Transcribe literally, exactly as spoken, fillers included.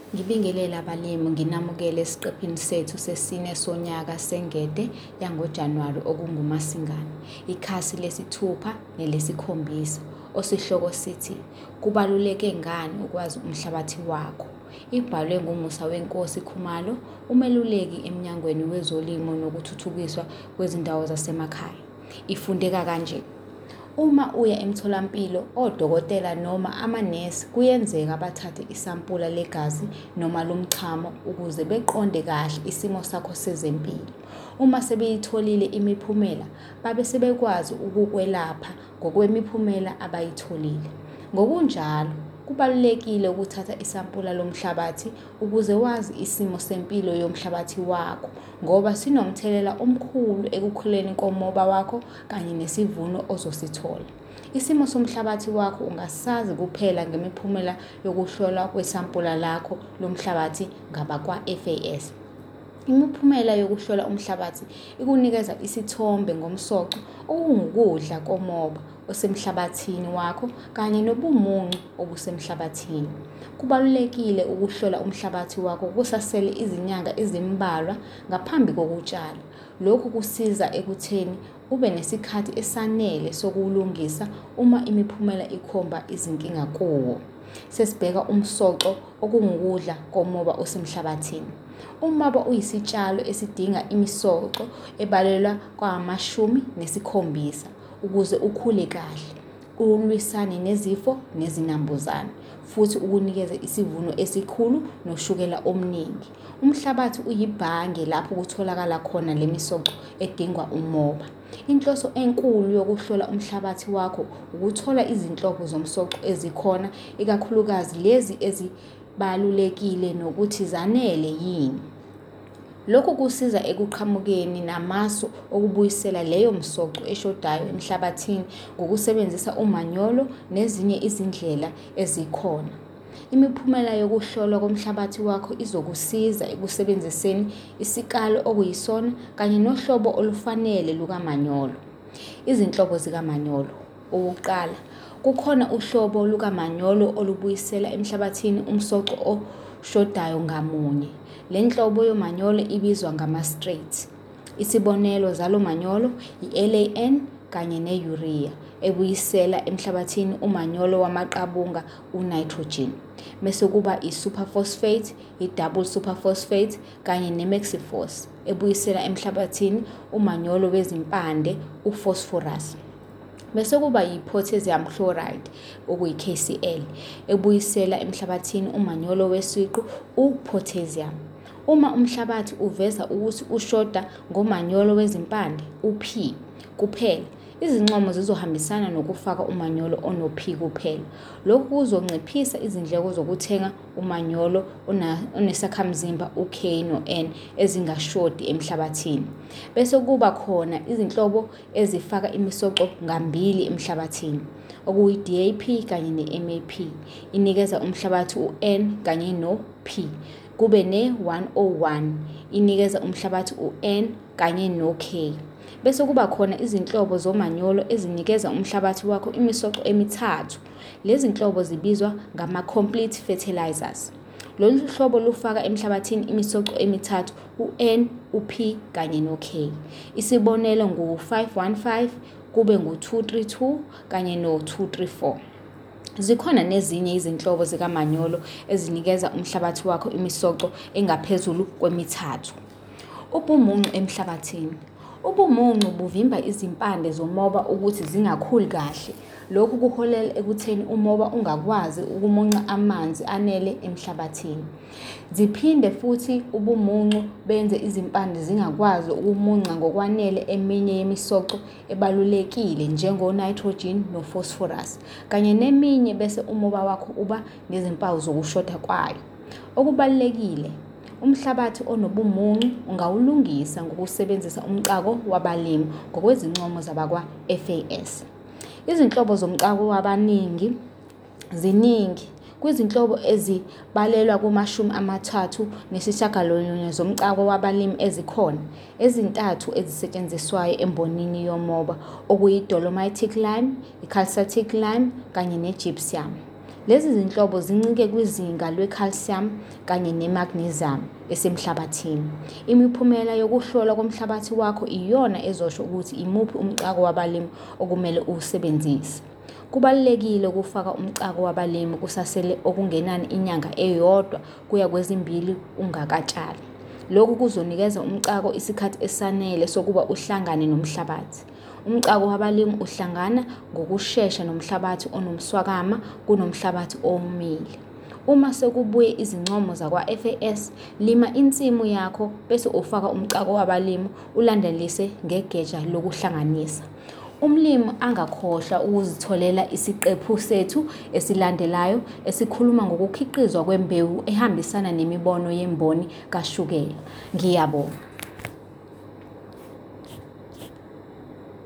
Ngibingelele abalimi nginamukele esiqephini sethu sesine sonyaka sengede yangoJanuwari okunguMasingana, ikhasi lesithupha nelesikhombisa, osihloko sithi kubaluleke ngani ukwazi umhlabathi wakho. Ibhalwe nguMusa Wenkosi Khumalo, umeluleki eMnyangweni Wezolimo Nokuthuthukiswa Kwezindawo Zasemakhaya. Ifundeka kanje. Uma uya emtholampilo, odokotela noma amanesi kuyenzeka bathathe isampula legazi noma lomchamo ukuze beqonde kahle isimo sakho sezempilo. Uma sebeyitholile imiphumela, babe sebekwazi ukukwelapha ngokwemiphumela abayitholile. Ngokunjalo, kubalulekile ukuthatha isampula lomhlabathi ukuze wazi isimo sempilo yomhlabathi wakho ngoba sinomthelela omkhulu ekukhuleni komoba wakho kanye nesivuno ozosithola. Isimo somhlabathi wakho ungasazi kuphela ngemiphumela yokuhlolwa kwesampula lakho lomhlabathi ngabakwa-F A S. Imiphumela yokuhlola umhlabathi ikunikeza isithombe ngomsoco okungukudla komoba osemhlabathini wakho kanye nobumuncu obusemhlabathini. Kubalulekile ukuhlola umhlabathi wakho kusasele izinyanga ezimbalwa ngaphambi kokutshala. Lokhu kusiza ekutheni ube nesikhathi esanele sokuwulungisa uma imiphumela ikhomba izinkinga kuwo. Sesibheka umsoco okungukudla komoba osemhlabathini. Umoba uyisitshalo esidinga imisoco ebalelwa kwamashumi nesikhombisa ukuze ukhule kahle, ulwisane nezifo nezinambuzane, futhi ukunikeze isivuno esikhulu noshukela omningi. Umhlabathi uyibhange lapho kutholakala khona le misoco edingwa umoba. Inhloso enkulu yokuhlola umhlabathi wakho ukuthola izinhlobo zomsoco ezikhona, ikakhulukazi lezi ezibalulekile nokuthi zanele yini. Lokhu kusiza ekuqhamukeni namasu okubuyisela leyo msoco eshodayo emhlabathini ngokusebenzisa umanyolo nezinye izindlela ezikhona. Imiphumela yokuhlolwa komhlabathi wakho izokusiza ekusebenziseni isikalo okuyisona kanye nohlobo olufanele lukamanyolo. Izinhlobo zikamanyolo. Okokuqala, kukhona uhlobo lukamanyolo olubuyisela emhlabathini umsoco oshodayo ngamunye. Le nhlobo yomanyolo ibizwa ngama-straight. Isibonelo zalo manyolo i-L A N kanye ne-urea ebuyisela emhlabathini umanyolo wamaqabunga u-nitrogen. Bese kuba i-superphosphate, i-double superphosphate kanye ne-maxiphos ebuyisela emhlabathini umanyolo wezimpande u-phosphorus. Bese kuba yi-potassium chloride okuyi-K C L ebuyisela emhlabathini umanyolo wesiqu u-potassium. Uma umhlabathi uveza ukuthi ushoda ngomanyolo wezimpande u-P kuphela, izincomo zizohambisana nokufaka umanyolo ono-P kuphela. Lokhu kuzonciphisa izindleko zokuthenga umanyolo onesakhamzimba u-K no-N ezingashodi emhlabathini. Bese kuba khona izinhlobo ezifaka imisoco ngambili emhlabathini, okuyi-D A P kanye ne-M A P, inikeza umhlabathi u-N kanye no-P. Kube ne-one oh one, inikeza umhlabathi u-N kanye no-K. Bese kuba khona izinhlobo zomanyolo ezinikeza umhlabathi wakho imisoco emithathu. Lezi zinhlobo zibizwa ngama-complete fertilizers. Lolu hlobo lufaka emhlabathini imisoco emithathu u-N, u-P kanye no-K. Isibonelo ngu-five one five, kube ngu-two three two kanye no-two three four. Zikhona nezinye izinhlobo zikamanyolo ezinikeza umhlabathi wakho imisoco engaphezulu kwemithathu. Ubumuncu emhlabathini. Ubumuncu buvimba izimpande zomoba ukuthi zingakhuli kahle. Lokhu kuholela ekutheni umoba ungakwazi ukumunca amanzi anele emhlabathini. Ziphinde futhi ubumuncu benze izimpande zingakwazi ukumunca ngokwanele eminye yemisoco ebalulekile njengo-nitrogen no-phosphorus kanye neminye, bese umoba wakho uba nezimpawu zokushoda kwayo. Okubalulekile, umhlabathi onobumuncu ungawulungisa ngokusebenzisa umcako wabalimi ngokwezincomo zabakwa-F A S. Izinhlobo zomcako wabaningi ziningi. Kwizinhlobo ezibalelwa kumashumi amathathu nesishiyagalolunye zomcako wabalimi ezikhona, ezintathu ezisetshenziswayo embonini yomoba okuyi-dolomitic lime, i-calcitic lime kanye ne-gypsum. Lezi zinhlobo zincike kwizinga lwe-calcium kanye ne-magnesium esemhlabathini. Imiphumela yokuhlolwa komhlabathi wakho iyona ezosho ukuthi imuphi umcako wabalimi okumele uwusebenzise. Kubalulekile ukufaka umcako wabalimi kusasele okungenani inyanga eyodwa kuya kwezimbili ungakatshali. Lokhu kuzonikeza umcako isikhathi esanele sokuba uhlangane nomhlabathi. Umcako wabalimi uhlangana ngokushesha nomhlabathi onomswakama kunomhlabathi owomile. Uma sekubuye izincomo zakwa-F A S, lima insimu yakho bese ufaka umcako wabalimi ulandelise ngegeja lokuhlanganisa. Umlimi angakhohlwa ukuzitholela isiqephu sethu esilandelayo esikhuluma ngokukhiqizwa kwembewu ehambisana nemibono yemboni kashukela. Ngiyabonga.